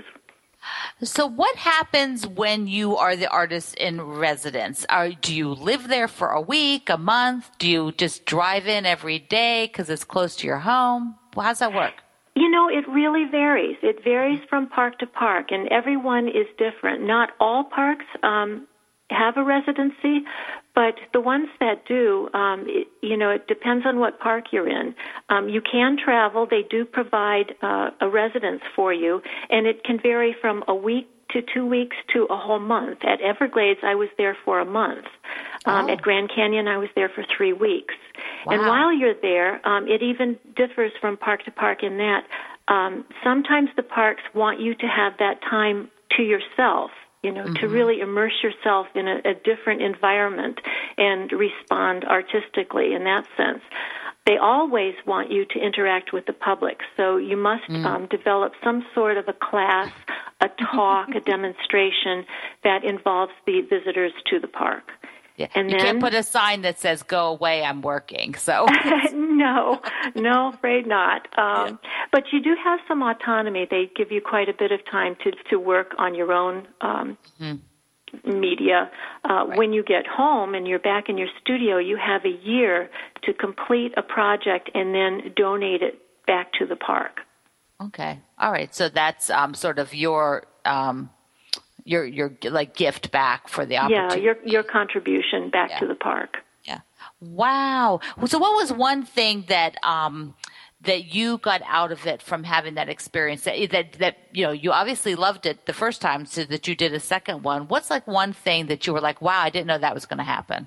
B: So what happens when you are the artist in residence? Are, do you live there for a week, a month? Do you just drive in every day because it's close to your home? Well, how does that work?
K: You know, it really varies. It varies from park to park, and everyone is different. Not all parks um, have a residency, but the ones that do, um, it, you know, it depends on what park you're in. Um, you can travel. They do provide uh, a residence for you, and it can vary from a week to two weeks to a whole month. At Everglades, I was there for a month. Um, oh. At Grand Canyon, I was there for three weeks. Wow. And while you're there, um, it even differs from park to park in that um, sometimes the parks want you to have that time to yourself, you know, mm-hmm. to really immerse yourself in a, a different environment and respond artistically in that sense. They always want you to interact with the public, so you must mm. um, develop some sort of a class, a talk, a demonstration that involves the visitors to the park.
B: Yeah. And you then, can't put a sign that says, go away, I'm working. So
K: No, no, afraid not. Um, yeah. But you do have some autonomy. They give you quite a bit of time to, to work on your own um, mm-hmm. media. Uh, right. When you get home and you're back in your studio, you have a year to complete a project and then donate it back to the park.
B: Okay. All right. So that's um, sort of your... Um, Your your like gift back for the opportunity.
K: Yeah, your your contribution back yeah. to the park.
B: Yeah. Wow. So what was one thing that um that you got out of it from having that experience? That that that you know, you obviously loved it the first time, so that you did a second one. What's like one thing that you were like, wow, I didn't know that was going to happen?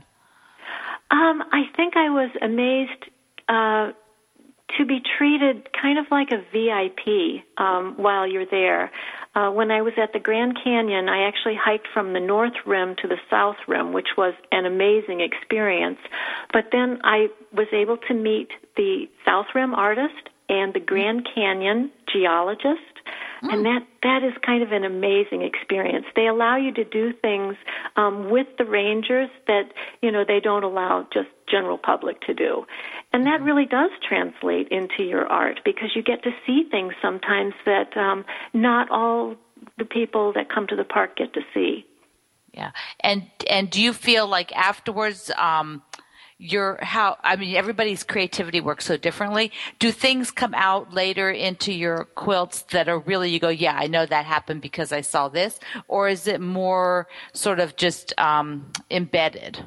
K: Um, I think I was amazed uh, to be treated kind of like a V I P um, while you're there. Uh, when I was at the Grand Canyon, I actually hiked from the North Rim to the South Rim, which was an amazing experience. But then I was able to meet the South Rim artist and the Grand Canyon geologist, mm. and that, that is kind of an amazing experience. They allow you to do things um, with the rangers that, you know, they don't allow just general public to do. And that really does translate into your art because you get to see things sometimes that um, not all the people that come to the park get to see.
B: Yeah. And and do you feel like afterwards um, you're how I mean everybody's creativity works so differently. Do things come out later into your quilts that are really you go, yeah, I know that happened because I saw this, or is it more sort of just um, embedded?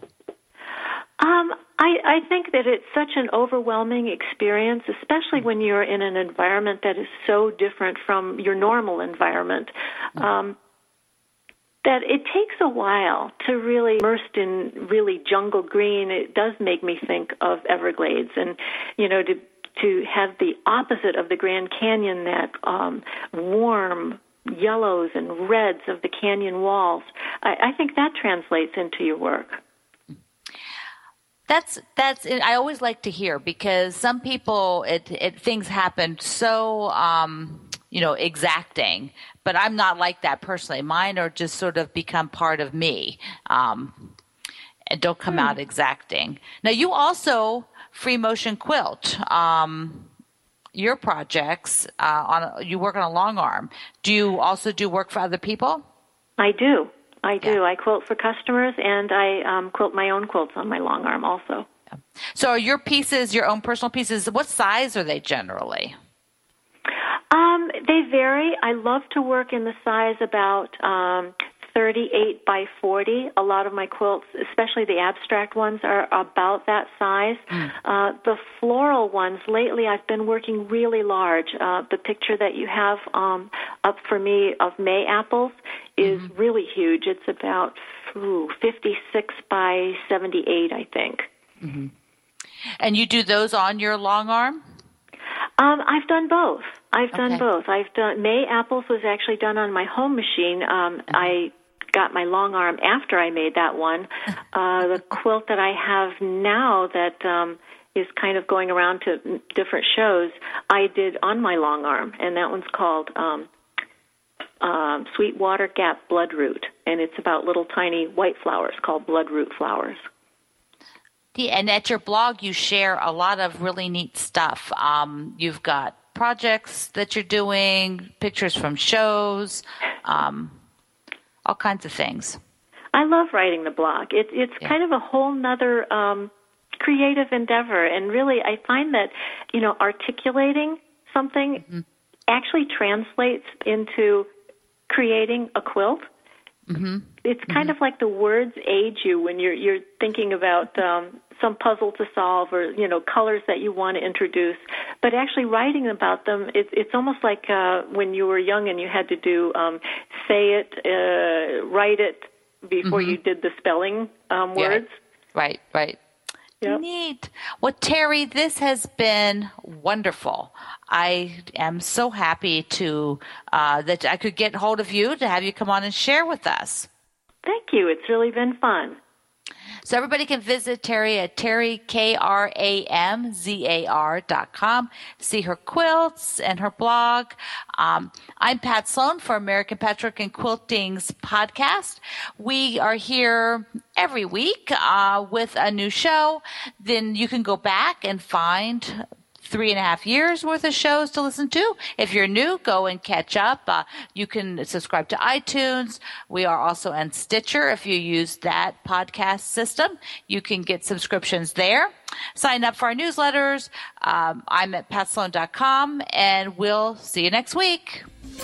K: Um, I, I think that it's such an overwhelming experience, especially when you're in an environment that is so different from your normal environment, um, that it takes a while to really immersed in really jungle green. It does make me think of Everglades, and you know, to to have the opposite of the Grand Canyon, that um, warm yellows and reds of the canyon walls. I, I think that translates into your work.
B: That's that's. I always like to hear because some people, it, it things happen so um, you know exacting, but I'm not like that personally. Mine are just sort of become part of me, um, and don't come hmm. out exacting. Now you also free motion quilt. Um, your projects uh, on a, you work on a long arm. Do you also do work for other people?
K: I do. I do.
B: Yeah.
K: I quilt for customers, and I um, quilt my own quilts on my long arm also.
B: So are your pieces, your own personal pieces, what size are they generally?
K: Um, they vary. I love to work in the size about um, thirty-eight by forty. A lot of my quilts, especially the abstract ones, are about that size. Mm. Uh, the floral ones, lately I've been working really large. Uh, the picture that you have um, up for me of May apples is mm-hmm. really huge. It's about ooh, fifty-six by seventy-eight, I think.
B: Mm-hmm. And you do those on your long arm?
K: Um, I've done both. I've
B: okay.
K: done both. I've done May apples was actually done on my home machine. Um, mm-hmm. I got my long arm after I made that one. Uh, the quilt that I have now that um, is kind of going around to different shows, I did on my long arm, and that one's called um, um, Sweetwater Gap Bloodroot, and it's about little tiny white flowers called bloodroot flowers.
B: Yeah, and at your blog, you share a lot of really neat stuff. Um, you've got projects that you're doing, pictures from shows, um, all kinds of things.
K: I love writing the blog. It, it's yeah. kind of a whole nother um, creative endeavor, and really I find that, you know, articulating something mm-hmm. actually translates into creating a quilt. Mm-hmm. It's kind mm-hmm. of like the words aid you when you're you're thinking about um, some puzzle to solve, or you know, colors that you want to introduce. But actually writing about them, it, it's almost like uh, when you were young and you had to do um, say it, uh, write it before mm-hmm. you did the spelling um, words.
B: Yeah. Right, right. Yep. Neat. Well, Terry, this has been wonderful. I am so happy to uh, that I could get hold of you to have you come on and share with us.
K: Thank you. It's really been fun.
B: So everybody can visit Terry at Terry, K R A M Z A R dot com, see her quilts and her blog. Um, I'm Pat Sloan for American Patchwork and Quilting's podcast. We are here every week uh, with a new show. Then you can go back and find three and a half years worth of shows to listen to. If you're new, go and catch up. Uh, you can subscribe to iTunes. We are also on Stitcher. If you use that podcast system, you can get subscriptions there. Sign up for our newsletters. Um, I'm at pat sloan dot com, and we'll see you next week.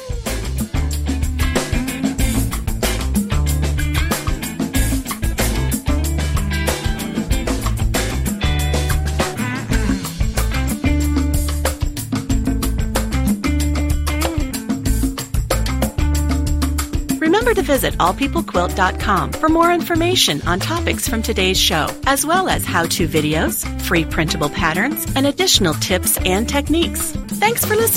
A: Remember to visit all people quilt dot com for more information on topics from today's show, as well as how-to videos, free printable patterns, and additional tips and techniques. Thanks for listening.